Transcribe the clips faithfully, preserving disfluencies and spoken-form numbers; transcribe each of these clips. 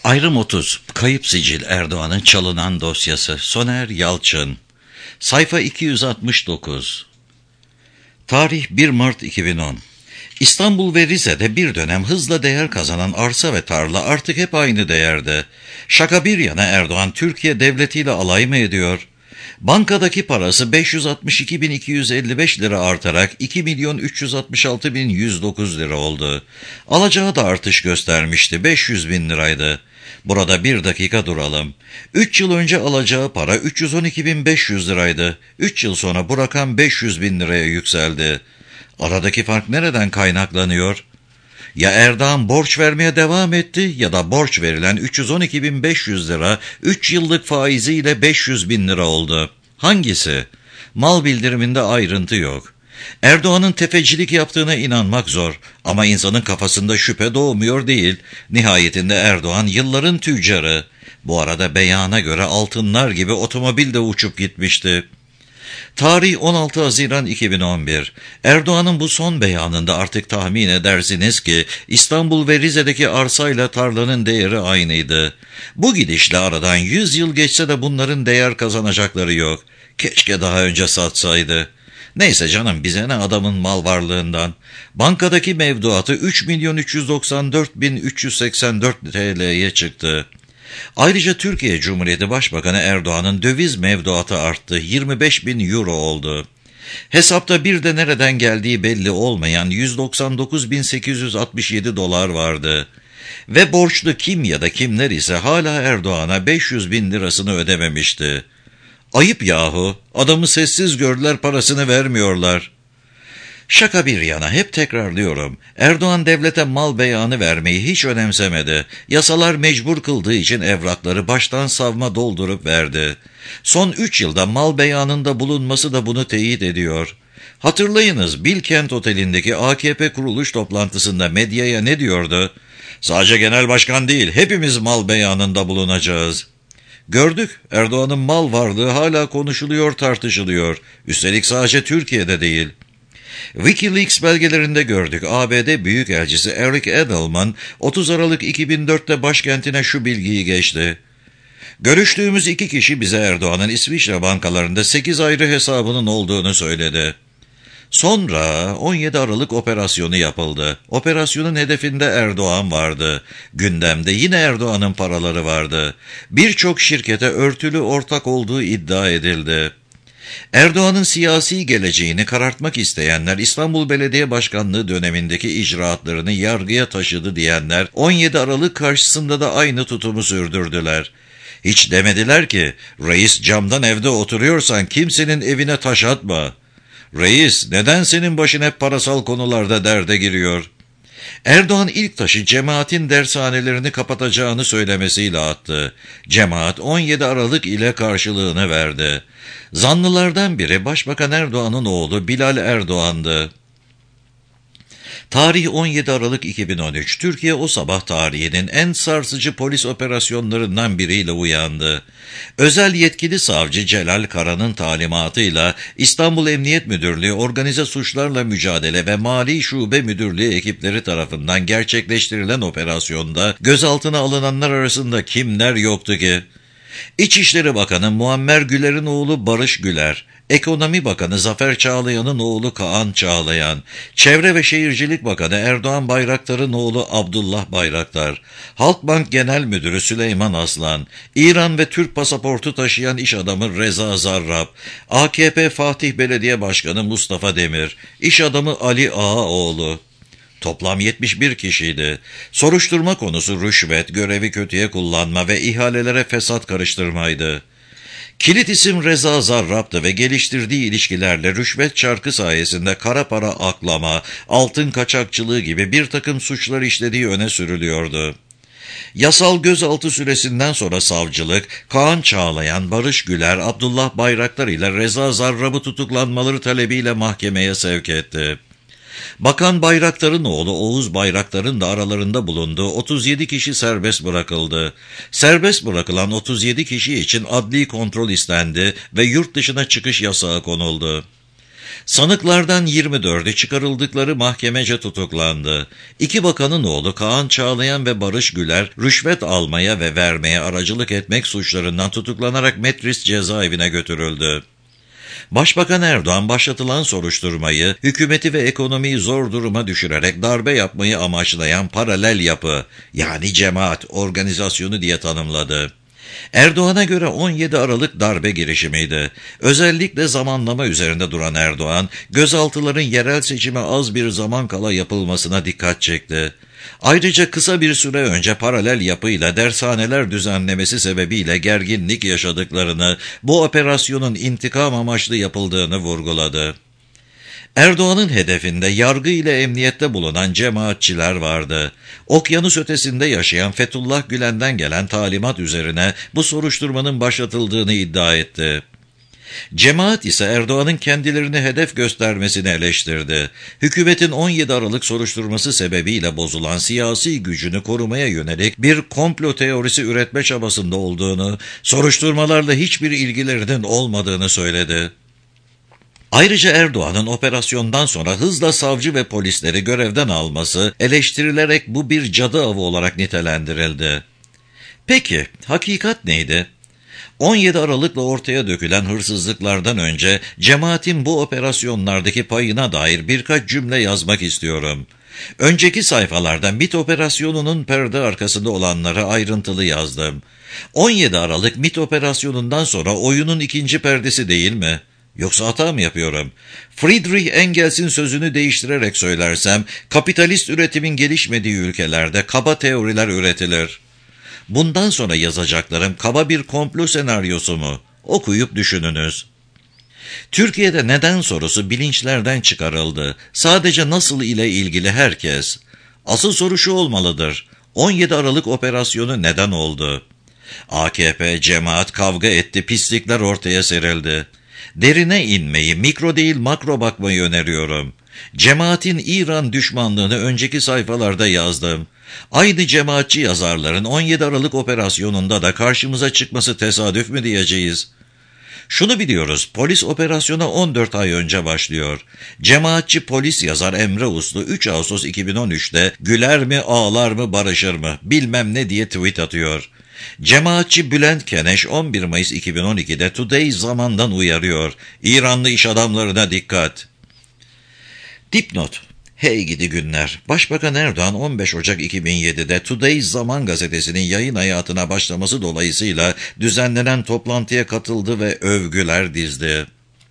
Ayrım otuz. Kayıp sicil Erdoğan'ın çalınan dosyası. Soner Yalçın. Sayfa iki yüz altmış dokuz. Tarih bir Mart iki bin on. İstanbul ve Rize'de bir dönem hızla değer kazanan arsa ve tarla artık hep aynı değerde. Şaka bir yana Erdoğan Türkiye devletiyle alay mı ediyor? Bankadaki parası beş yüz altmış iki bin iki yüz elli beş lira artarak iki milyon üç yüz altmış altı bin yüz dokuz lira oldu. Alacağı da artış göstermişti, beş yüz bin liraydı. Burada bir dakika duralım. üç yıl önce alacağı para üç yüz on iki bin beş yüz liraydı. üç yıl sonra bu rakam beş yüz bin liraya yükseldi. Aradaki fark nereden kaynaklanıyor? Ya Erdoğan borç vermeye devam etti ya da borç verilen üç yüz on iki bin beş yüz lira üç yıllık faiziyle beş yüz bin lira oldu. Hangisi? Mal bildiriminde ayrıntı yok. Erdoğan'ın tefecilik yaptığına inanmak zor ama insanın kafasında şüphe doğmuyor değil. Nihayetinde Erdoğan yılların tüccarı. Bu arada beyana göre altınlar gibi otomobil de uçup gitmişti. Tarih on altı Haziran iki bin on bir. Erdoğan'ın bu son beyanında artık tahmin edersiniz ki İstanbul ve Rize'deki arsayla tarlanın değeri aynıydı. Bu gidişle aradan yüz yıl geçse de bunların değer kazanacakları yok. Keşke daha önce satsaydı. Neyse canım, bize ne adamın mal varlığından. Bankadaki mevduatı üç milyon üç yüz doksan dört bin üç yüz seksen dört T L'ye çıktı. Ayrıca Türkiye Cumhuriyeti Başbakanı Erdoğan'ın döviz mevduatı arttı, yirmi beş bin euro oldu. Hesapta bir de nereden geldiği belli olmayan yüz doksan dokuz bin sekiz yüz altmış yedi dolar vardı. Ve borçlu kim ya da kimler ise hala Erdoğan'a beş yüz bin lirasını ödememişti. Ayıp yahu, adamı sessiz gördüler, parasını vermiyorlar. Şaka bir yana hep tekrarlıyorum. Erdoğan devlete mal beyanı vermeyi hiç önemsemedi. Yasalar mecbur kıldığı için evrakları baştan savma doldurup verdi. Son üç yılda mal beyanında bulunması da bunu teyit ediyor. Hatırlayınız, Bilkent Oteli'ndeki A K P kuruluş toplantısında medyaya ne diyordu? Sadece genel başkan değil, hepimiz mal beyanında bulunacağız. Gördük, Erdoğan'ın mal varlığı hala konuşuluyor, tartışılıyor. Üstelik sadece Türkiye'de değil. WikiLeaks belgelerinde gördük. A B D Büyükelçisi Eric Edelman otuz Aralık iki bin dörtte başkentine şu bilgiyi geçti. Görüştüğümüz iki kişi bize Erdoğan'ın İsviçre bankalarında sekiz ayrı hesabının olduğunu söyledi. Sonra on yedi Aralık operasyonu yapıldı. Operasyonun hedefinde Erdoğan vardı. Gündemde yine Erdoğan'ın paraları vardı. Birçok şirkete örtülü ortak olduğu iddia edildi. Erdoğan'ın siyasi geleceğini karartmak isteyenler, İstanbul Belediye Başkanlığı dönemindeki icraatlarını yargıya taşıdı diyenler on yedi Aralık karşısında da aynı tutumu sürdürdüler. Hiç demediler ki, reis camdan evde oturuyorsan kimsenin evine taş atma. Reis, neden senin başın hep parasal konularda derde giriyor? Erdoğan ilk taşı cemaatin dershanelerini kapatacağını söylemesiyle attı. Cemaat on yedi Aralık ile karşılığını verdi. Zanlılardan biri Başbakan Erdoğan'ın oğlu Bilal Erdoğan'dı. Tarih on yedi Aralık iki bin on üç. Türkiye o sabah tarihinin en sarsıcı polis operasyonlarından biriyle uyandı. Özel yetkili savcı Celal Kara'nın talimatıyla İstanbul Emniyet Müdürlüğü Organize Suçlarla Mücadele ve Mali Şube Müdürlüğü ekipleri tarafından gerçekleştirilen operasyonda gözaltına alınanlar arasında kimler yoktu ki? İçişleri Bakanı Muammer Güler'in oğlu Barış Güler, Ekonomi Bakanı Zafer Çağlayan'ın oğlu Kaan Çağlayan, Çevre ve Şehircilik Bakanı Erdoğan Bayraktar'ın oğlu Abdullah Bayraktar, Halkbank Genel Müdürü Süleyman Aslan, İran ve Türk pasaportu taşıyan iş adamı Reza Zarrab, A K P Fatih Belediye Başkanı Mustafa Demir, iş adamı Ali Ağaoğlu. Toplam yetmiş bir kişiydi. Soruşturma konusu rüşvet, görevi kötüye kullanma ve ihalelere fesat karıştırmaydı. Kilit isim Reza Zarrab'dı ve geliştirdiği ilişkilerle rüşvet çarkı sayesinde kara para aklama, altın kaçakçılığı gibi bir takım suçlar işlediği öne sürülüyordu. Yasal gözaltı süresinden sonra savcılık, Kaan Çağlayan, Barış Güler, Abdullah Bayraktar ile Reza Zarrab'ı tutuklanmaları talebiyle mahkemeye sevk etti. Bakan Bayraktar'ın oğlu Oğuz Bayraktar'ın da aralarında bulunduğu otuz yedi kişi serbest bırakıldı. Serbest bırakılan otuz yedi kişi için adli kontrol istendi ve yurt dışına çıkış yasağı konuldu. Sanıklardan yirmi dördü çıkarıldıkları mahkemece tutuklandı. İki bakanın oğlu Kaan Çağlayan ve Barış Güler rüşvet almaya ve vermeye aracılık etmek suçlarından tutuklanarak Metris cezaevine götürüldü. Başbakan Erdoğan başlatılan soruşturmayı, hükümeti ve ekonomiyi zor duruma düşürerek darbe yapmayı amaçlayan paralel yapı, yani cemaat organizasyonu diye tanımladı. Erdoğan'a göre on yedi Aralık darbe girişimiydi. Özellikle zamanlama üzerinde duran Erdoğan, gözaltıların yerel seçime az bir zaman kala yapılmasına dikkat çekti. Ayrıca kısa bir süre önce paralel yapıyla dershaneler düzenlemesi sebebiyle gerginlik yaşadıklarını, bu operasyonun intikam amaçlı yapıldığını vurguladı. Erdoğan'ın hedefinde yargı ile emniyette bulunan cemaatçiler vardı. Okyanus ötesinde yaşayan Fethullah Gülen'den gelen talimat üzerine bu soruşturmanın başlatıldığını iddia etti. Cemaat ise Erdoğan'ın kendilerini hedef göstermesini eleştirdi. Hükümetin on yedi Aralık soruşturması sebebiyle bozulan siyasi gücünü korumaya yönelik bir komplo teorisi üretme çabasında olduğunu, soruşturmalarla hiçbir ilgilerinin olmadığını söyledi. Ayrıca Erdoğan'ın operasyondan sonra hızla savcı ve polisleri görevden alması eleştirilerek bu bir cadı avı olarak nitelendirildi. Peki, hakikat neydi? on yedi Aralık'la ortaya dökülen hırsızlıklardan önce cemaatin bu operasyonlardaki payına dair birkaç cümle yazmak istiyorum. Önceki sayfalarda MİT operasyonunun perde arkasında olanları ayrıntılı yazdım. on yedi Aralık MİT operasyonundan sonra oyunun ikinci perdesi değil mi? Yoksa hata mı yapıyorum? Friedrich Engels'in sözünü değiştirerek söylersem, kapitalist üretimin gelişmediği ülkelerde kaba teoriler üretilir. Bundan sonra yazacaklarım kaba bir komplo senaryosu mu? Okuyup düşününüz. Türkiye'de neden sorusu bilinçlerden çıkarıldı. Sadece nasıl ile ilgili herkes. Asıl soru şu olmalıdır. on yedi Aralık operasyonu neden oldu? A K P, cemaat kavga etti, pislikler ortaya serildi. Derine inmeyi, mikro değil makro bakmayı öneriyorum. Cemaatin İran düşmanlığını önceki sayfalarda yazdım. Aynı cemaatçi yazarların on yedi Aralık operasyonunda da karşımıza çıkması tesadüf mü diyeceğiz? Şunu biliyoruz, polis operasyona on dört ay önce başlıyor. Cemaatçi polis yazar Emre Uslu üç Ağustos iki bin on üç'te güler mi, ağlar mı, barışır mı bilmem ne diye tweet atıyor. Cemaatçi Bülent Keneş on bir Mayıs iki bin on iki'de Today Zaman'dan uyarıyor. İranlı iş adamlarına dikkat. Dipnot. Hey gidi günler. Başbakan Erdoğan on beş Ocak iki bin yedi'de Today Zaman gazetesinin yayın hayatına başlaması dolayısıyla düzenlenen toplantıya katıldı ve övgüler dizdi.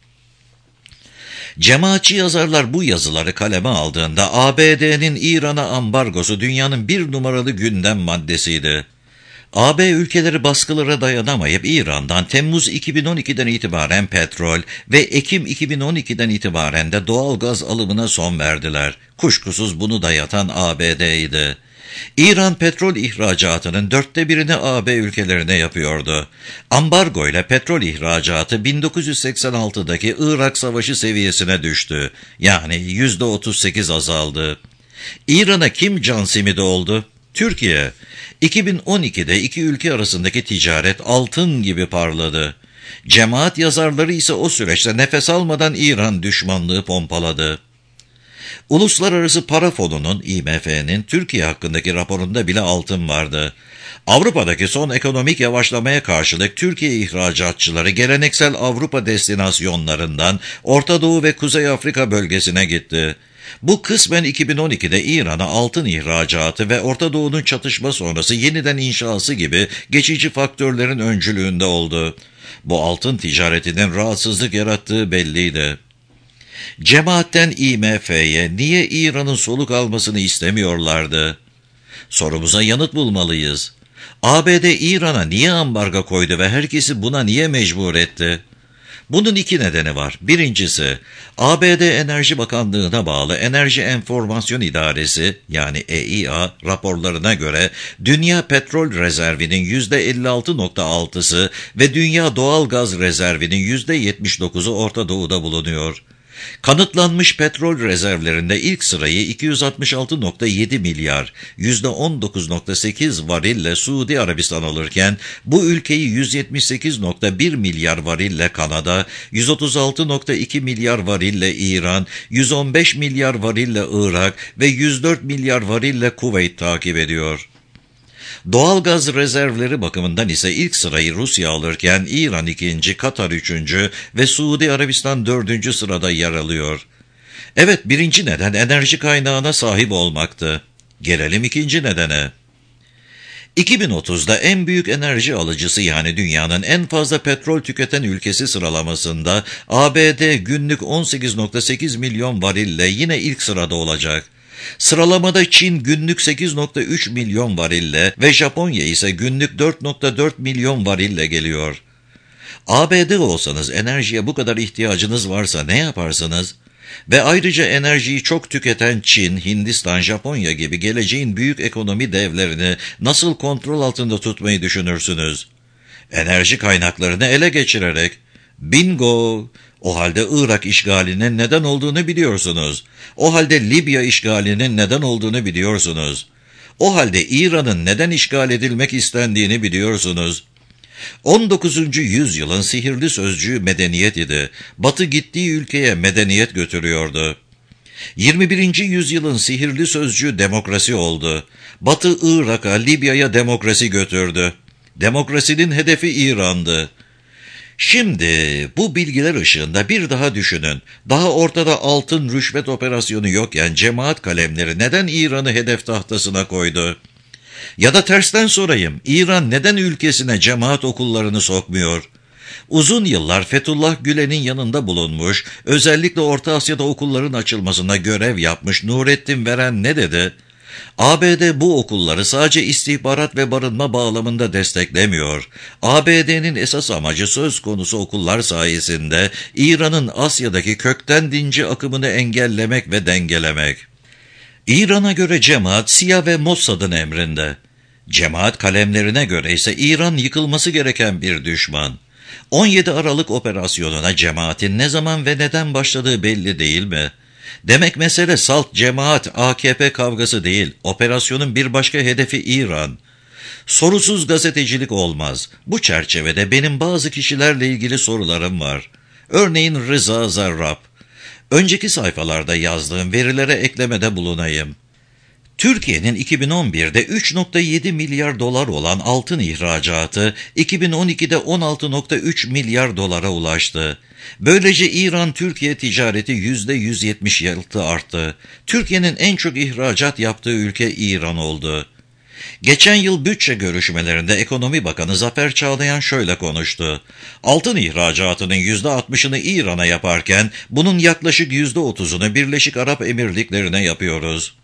Cemaatçi yazarlar bu yazıları kaleme aldığında A B D'nin İran'a ambargosu dünyanın bir numaralı gündem maddesiydi. A B ülkeleri baskılara dayanamayıp İran'dan Temmuz iki bin on iki'den itibaren petrol ve Ekim iki bin on iki'den itibaren de doğal gaz alımına son verdiler. Kuşkusuz bunu dayatan A B D'ydi. İran petrol ihracatının dörtte birini A B ülkelerine yapıyordu. Ambargo ile petrol ihracatı bin dokuz yüz seksen altı'daki Irak Savaşı seviyesine düştü. Yani yüzde otuz sekiz azaldı. İran'a kim can simidi oldu? Türkiye. iki bin on iki'de iki ülke arasındaki ticaret altın gibi parladı. Cemaat yazarları ise o süreçte nefes almadan İran düşmanlığı pompaladı. Uluslararası Para Fonu'nun I M F'nin Türkiye hakkındaki raporunda bile altın vardı. Avrupa'daki son ekonomik yavaşlamaya karşılık Türkiye ihracatçıları geleneksel Avrupa destinasyonlarından Orta Doğu ve Kuzey Afrika bölgesine gitti. Bu kısmen iki bin on iki'de İran'a altın ihracatı ve Orta Doğu'nun çatışma sonrası yeniden inşası gibi geçici faktörlerin öncülüğünde oldu. Bu altın ticaretinin rahatsızlık yarattığı belliydi. Cemaatten I M F'ye niye İran'ın soluk almasını istemiyorlardı? Sorumuza yanıt bulmalıyız. A B D İran'a niye ambargo koydu ve herkesi buna niye mecbur etti? Bunun iki nedeni var. Birincisi, A B D Enerji Bakanlığı'na bağlı Enerji Enformasyon İdaresi yani E İ A raporlarına göre dünya petrol rezervinin yüzde elli altı nokta altı'sı ve dünya doğal gaz rezervinin yüzde yetmiş dokuz'u Orta Doğu'da bulunuyor. Kanıtlanmış petrol rezervlerinde ilk sırayı iki yüz altmış altı nokta yedi milyar, yüzde on dokuz nokta sekiz varille Suudi Arabistan alırken, bu ülkeyi yüz yetmiş sekiz nokta bir milyar varille Kanada, yüz otuz altı nokta iki milyar varille İran, yüz on beş milyar varille Irak ve yüz dört milyar varille Kuveyt takip ediyor. Doğalgaz rezervleri bakımından ise ilk sırayı Rusya alırken İran ikinci, Katar üçüncü ve Suudi Arabistan dördüncü sırada yer alıyor. Evet, birinci neden enerji kaynağına sahip olmaktı. Gelelim ikinci nedene. iki bin otuzda en büyük enerji alıcısı, yani dünyanın en fazla petrol tüketen ülkesi sıralamasında A B D günlük on sekiz nokta sekiz milyon varille yine ilk sırada olacak. Sıralamada Çin günlük sekiz nokta üç milyon varille ve Japonya ise günlük dört nokta dört milyon varille geliyor. A B D olsanız, enerjiye bu kadar ihtiyacınız varsa ne yaparsınız? Ve ayrıca enerjiyi çok tüketen Çin, Hindistan, Japonya gibi geleceğin büyük ekonomi devlerini nasıl kontrol altında tutmayı düşünürsünüz? Enerji kaynaklarını ele geçirerek. Bingo! O halde Irak işgalinin neden olduğunu biliyorsunuz. O halde Libya işgalinin neden olduğunu biliyorsunuz. O halde İran'ın neden işgal edilmek istendiğini biliyorsunuz. on dokuzuncu yüzyılın sihirli sözcüğü medeniyet idi. Batı gittiği ülkeye medeniyet götürüyordu. yirmi birinci yüzyılın sihirli sözcüğü demokrasi oldu. Batı Irak'a, Libya'ya demokrasi götürdü. Demokrasinin hedefi İran'dı. Şimdi bu bilgiler ışığında bir daha düşünün. Daha ortada altın rüşvet operasyonu yokken cemaat kalemleri neden İran'ı hedef tahtasına koydu? Ya da tersten sorayım, İran neden ülkesine cemaat okullarını sokmuyor? Uzun yıllar Fethullah Gülen'in yanında bulunmuş, özellikle Orta Asya'da okulların açılmasına görev yapmış Nurettin Veren ne dedi? A B D bu okulları sadece istihbarat ve barınma bağlamında desteklemiyor. A B D'nin esas amacı söz konusu okullar sayesinde İran'ın Asya'daki kökten dinci akımını engellemek ve dengelemek. İran'a göre cemaat Siyah ve Mossad'ın emrinde. Cemaat kalemlerine göre ise İran yıkılması gereken bir düşman. on yedi Aralık operasyonuna cemaatin ne zaman ve neden başladığı belli değil mi? Demek mesele salt cemaat A K P kavgası değil, operasyonun bir başka hedefi İran. Sorusuz gazetecilik olmaz. Bu çerçevede benim bazı kişilerle ilgili sorularım var. Örneğin Rıza Zarrab. Önceki sayfalarda yazdığım verilere eklemede bulunayım. Türkiye'nin iki bin on birde üç nokta yedi milyar dolar olan altın ihracatı iki bin on ikide on altı nokta üç milyar dolara ulaştı. Böylece İran-Türkiye ticareti yüzde yüz yetmiş altı arttı. Türkiye'nin en çok ihracat yaptığı ülke İran oldu. Geçen yıl bütçe görüşmelerinde Ekonomi Bakanı Zafer Çağlayan şöyle konuştu. Altın ihracatının yüzde altmışını İran'a yaparken bunun yaklaşık yüzde otuzunu Birleşik Arap Emirlikleri'ne yapıyoruz.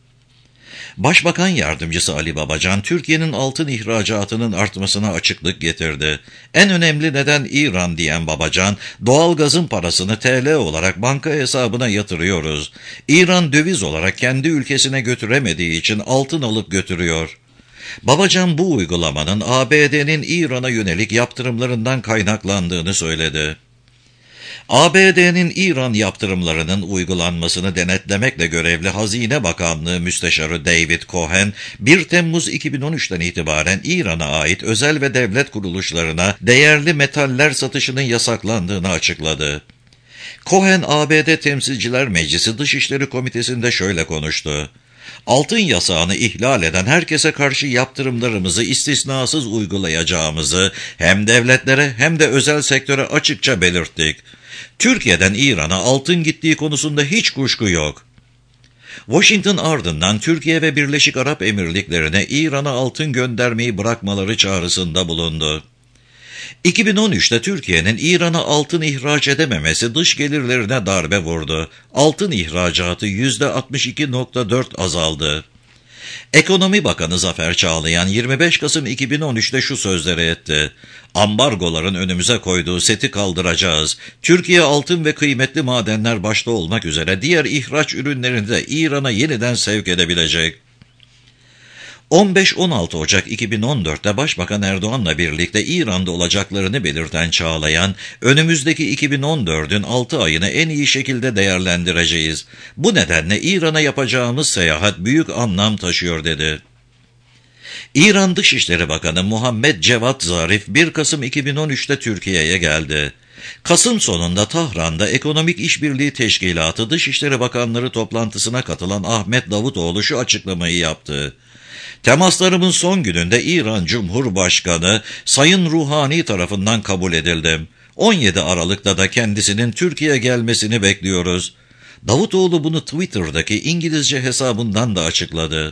Başbakan Yardımcısı Ali Babacan, Türkiye'nin altın ihracatının artmasına açıklık getirdi. En önemli neden İran diyen Babacan, doğalgazın parasını T L olarak banka hesabına yatırıyoruz. İran döviz olarak kendi ülkesine götüremediği için altın alıp götürüyor. Babacan bu uygulamanın A B D'nin İran'a yönelik yaptırımlarından kaynaklandığını söyledi. A B D'nin İran yaptırımlarının uygulanmasını denetlemekle görevli Hazine Bakanlığı Müsteşarı David Cohen, bir Temmuz iki bin on üçten itibaren İran'a ait özel ve devlet kuruluşlarına değerli metaller satışının yasaklandığını açıkladı. Cohen, A B D Temsilciler Meclisi Dışişleri Komitesi'nde şöyle konuştu. Altın yasağını ihlal eden herkese karşı yaptırımlarımızı istisnasız uygulayacağımızı hem devletlere hem de özel sektöre açıkça belirttik. Türkiye'den İran'a altın gittiği konusunda hiç kuşku yok. Washington ardından Türkiye ve Birleşik Arap Emirlikleri'ne İran'a altın göndermeyi bırakmaları çağrısında bulundu. iki bin on üçte Türkiye'nin İran'a altın ihraç edememesi dış gelirlerine darbe vurdu. Altın ihracatı yüzde altmış iki nokta dört azaldı. Ekonomi Bakanı Zafer Çağlayan yirmi beş Kasım iki bin on üçte şu sözleri etti. Ambargoların önümüze koyduğu seti kaldıracağız. Türkiye altın ve kıymetli madenler başta olmak üzere diğer ihraç ürünlerini de İran'a yeniden sevk edebilecek. on beş on altı Ocak iki bin on dört'te Başbakan Erdoğan'la birlikte İran'da olacaklarını belirten Çağlayan, önümüzdeki iki bin on dört'ün altı ayını en iyi şekilde değerlendireceğiz. Bu nedenle İran'a yapacağımız seyahat büyük anlam taşıyor dedi. İran Dışişleri Bakanı Muhammed Cevat Zarif bir Kasım iki bin on üç'te Türkiye'ye geldi. Kasım sonunda Tahran'da Ekonomik İşbirliği Teşkilatı Dışişleri Bakanları toplantısına katılan Ahmet Davutoğlu şu açıklamayı yaptı. Temaslarımın son gününde İran Cumhurbaşkanı Sayın Ruhani tarafından kabul edildim. on yedi Aralık'ta da kendisinin Türkiye'ye gelmesini bekliyoruz. Davutoğlu bunu Twitter'daki İngilizce hesabından da açıkladı.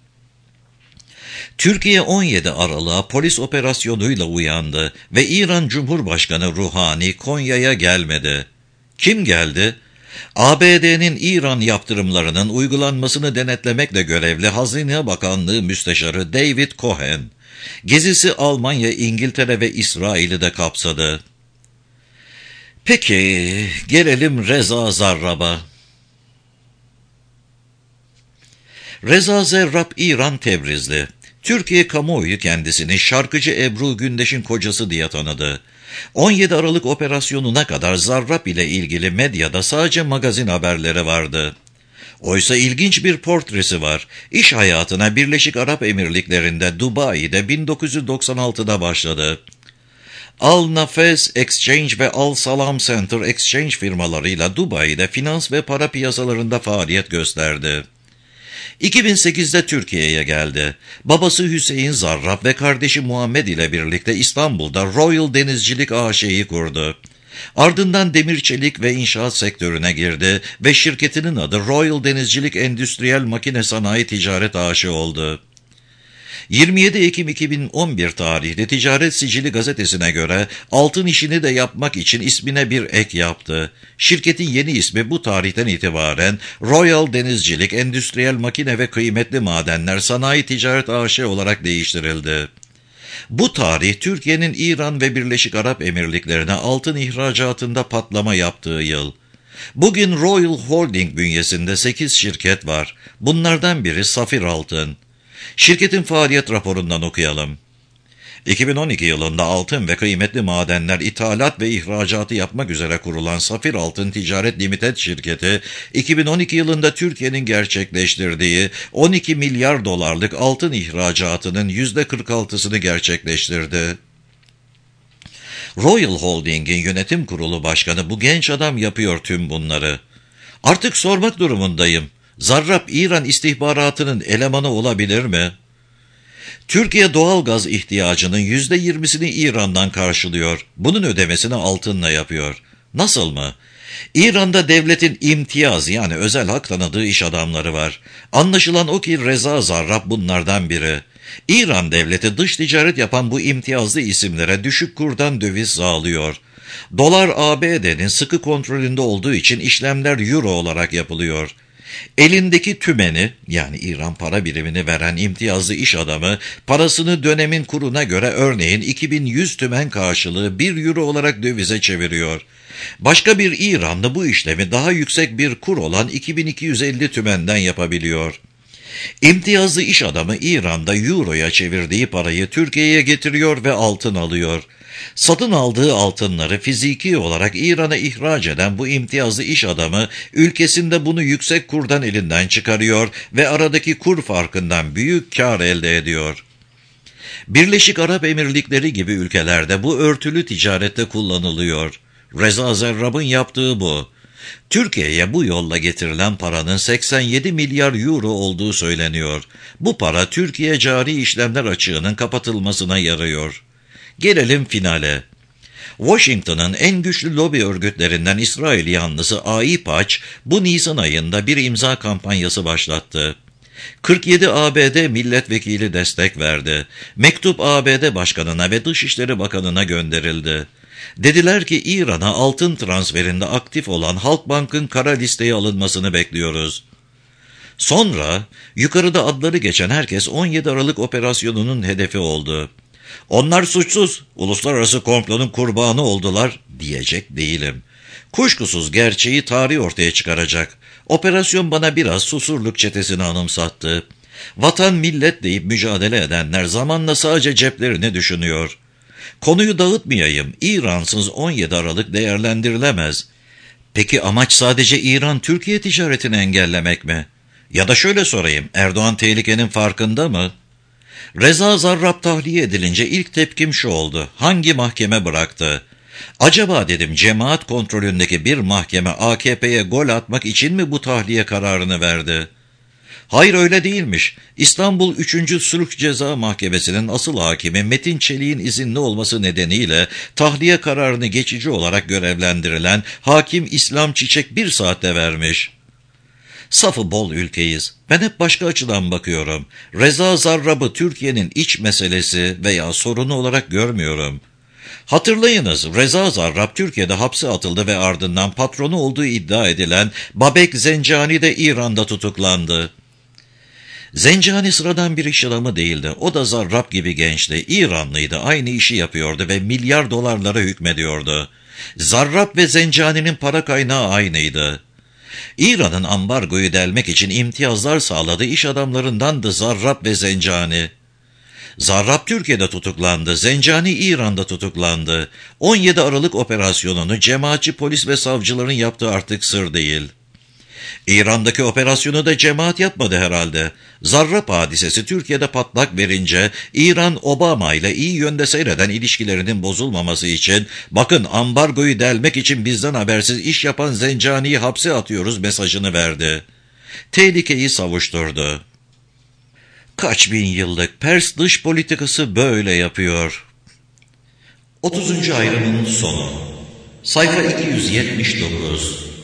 Türkiye on yedi Aralık'a polis operasyonuyla uyandı ve İran Cumhurbaşkanı Ruhani Konya'ya gelmedi. Kim geldi? A B D'nin İran yaptırımlarının uygulanmasını denetlemekle görevli Hazine Bakanlığı Müsteşarı David Cohen. Gezisi Almanya, İngiltere ve İsrail'i de kapsadı. Peki, gelelim Reza Zarrab'a. Reza Zarrab İran Tebrizli. Türkiye kamuoyu kendisini şarkıcı Ebru Gündeş'in kocası diye tanıdı. on yedi Aralık operasyonuna kadar Zarrab ile ilgili medyada sadece magazin haberleri vardı. Oysa ilginç bir portresi var. İş hayatına Birleşik Arap Emirlikleri'nde Dubai'de bin dokuz yüz doksan altı'da başladı. Al Nafes Exchange ve Al Salam Center Exchange firmalarıyla Dubai'de finans ve para piyasalarında faaliyet gösterdi. iki bin sekiz'de Türkiye'ye geldi. Babası Hüseyin Zarrab ve kardeşi Muhammed ile birlikte İstanbul'da Royal Denizcilik A Ş'yi kurdu. Ardından demir çelik ve inşaat sektörüne girdi ve şirketinin adı Royal Denizcilik Endüstriyel Makine Sanayi Ticaret A Ş oldu. yirmi yedi Ekim iki bin on bir tarihli Ticaret Sicili gazetesine göre altın işini de yapmak için ismine bir ek yaptı. Şirketin yeni ismi bu tarihten itibaren Royal Denizcilik Endüstriyel Makine ve Kıymetli Madenler Sanayi Ticaret A Ş olarak değiştirildi. Bu tarih Türkiye'nin İran ve Birleşik Arap Emirlikleri'ne altın ihracatında patlama yaptığı yıl. Bugün Royal Holding bünyesinde sekiz şirket var. Bunlardan biri Safir Altın. Şirketin faaliyet raporundan okuyalım. iki bin on iki yılında altın ve kıymetli madenler ithalat ve ihracatı yapmak üzere kurulan Safir Altın Ticaret Limited şirketi, iki bin on iki yılında Türkiye'nin gerçekleştirdiği on iki milyar dolarlık altın ihracatının yüzde kırk altısını gerçekleştirdi. Royal Holding'in yönetim kurulu başkanı bu genç adam yapıyor tüm bunları. Artık sormak durumundayım. Zarrab İran istihbaratının elemanı olabilir mi? Türkiye doğal gaz ihtiyacının yüzde yirmisini İran'dan karşılıyor. Bunun ödemesini altınla yapıyor. Nasıl mı? İran'da devletin imtiyaz yani özel hak tanıdığı iş adamları var. Anlaşılan o ki Reza Zarrab bunlardan biri. İran devleti dış ticaret yapan bu imtiyazlı isimlere düşük kurdan döviz sağlıyor. Dolar A B D'nin sıkı kontrolünde olduğu için işlemler euro olarak yapılıyor. Elindeki tümeni yani İran para birimini veren imtiyazlı iş adamı parasını dönemin kuruna göre örneğin iki bin yüz tümen karşılığı bir euro olarak dövize çeviriyor. Başka bir İranlı bu işlemi daha yüksek bir kur olan iki bin iki yüz elli tümenden yapabiliyor. İmtiyazlı iş adamı İran'da euroya çevirdiği parayı Türkiye'ye getiriyor ve altın alıyor. Satın aldığı altınları fiziki olarak İran'a ihraç eden bu imtiyazlı iş adamı ülkesinde bunu yüksek kurdan elinden çıkarıyor ve aradaki kur farkından büyük kar elde ediyor. Birleşik Arap Emirlikleri gibi ülkelerde bu örtülü ticarette kullanılıyor. Reza Zarrab'ın yaptığı bu. Türkiye'ye bu yolla getirilen paranın seksen yedi milyar euro olduğu söyleniyor. Bu para Türkiye cari işlemler açığının kapatılmasına yarıyor. Gelelim finale. Washington'ın en güçlü lobi örgütlerinden İsrail yanlısı AİPAÇ bu Nisan ayında bir imza kampanyası başlattı. kırk yedi A B D milletvekili destek verdi. Mektup A B D Başkanı'na ve Dışişleri Bakanı'na gönderildi. Dediler ki İran'a altın transferinde aktif olan Halkbank'ın kara listeye alınmasını bekliyoruz. Sonra yukarıda adları geçen herkes on yedi Aralık operasyonunun hedefi oldu. Onlar suçsuz, uluslararası komplonun kurbanı oldular diyecek değilim. Kuşkusuz gerçeği tarih ortaya çıkaracak. Operasyon bana biraz Susurluk çetesini anımsattı. Vatan millet deyip mücadele edenler zamanla sadece ceplerini düşünüyor. Konuyu dağıtmayayım, İransız on yedi Aralık değerlendirilemez. Peki amaç sadece İran-Türkiye ticaretini engellemek mi? Ya da şöyle sorayım, Erdoğan tehlikenin farkında mı? Reza Zarrab tahliye edilince ilk tepkim şu oldu: hangi mahkeme bıraktı? Acaba dedim, cemaat kontrolündeki bir mahkeme A K P'ye gol atmak için mi bu tahliye kararını verdi? Hayır, öyle değilmiş. İstanbul üçüncü Sulh Ceza Mahkemesi'nin asıl hakimi Metin Çelik'in izinli olması nedeniyle tahliye kararını geçici olarak görevlendirilen hakim İslam Çiçek bir saatte vermiş. Safı bol ülkeyiz. Ben hep başka açıdan bakıyorum. Reza Zarrab'ı Türkiye'nin iç meselesi veya sorunu olarak görmüyorum. Hatırlayınız, Reza Zarrab Türkiye'de hapse atıldı ve ardından patronu olduğu iddia edilen Babek Zencani de İran'da tutuklandı. Zencani sıradan bir iş adamı değildi. O da Zarrab gibi gençti, İranlıydı, aynı işi yapıyordu ve milyar dolarlara hükmediyordu. Zarrab ve Zencani'nin para kaynağı aynıydı. İran'ın ambargoyu delmek için imtiyazlar sağladığı iş adamlarındandı Zarrab ve Zencani. Zarrab Türkiye'de tutuklandı, Zencani İran'da tutuklandı. on yedi Aralık operasyonunu cemaatçi polis ve savcıların yaptığı artık sır değil. İran'daki operasyonu da cemaat yapmadı herhalde. Zarrab hadisesi Türkiye'de patlak verince İran, Obama ile iyi yönde seyreden ilişkilerinin bozulmaması için, bakın ambargoyu delmek için bizden habersiz iş yapan Zencani'yi hapse atıyoruz mesajını verdi. Tehlikeyi savuşturdu. Kaç bin yıllık Pers dış politikası böyle yapıyor. otuzuncu ayrımın sonu. Sayfa iki yüz yetmiş dokuz.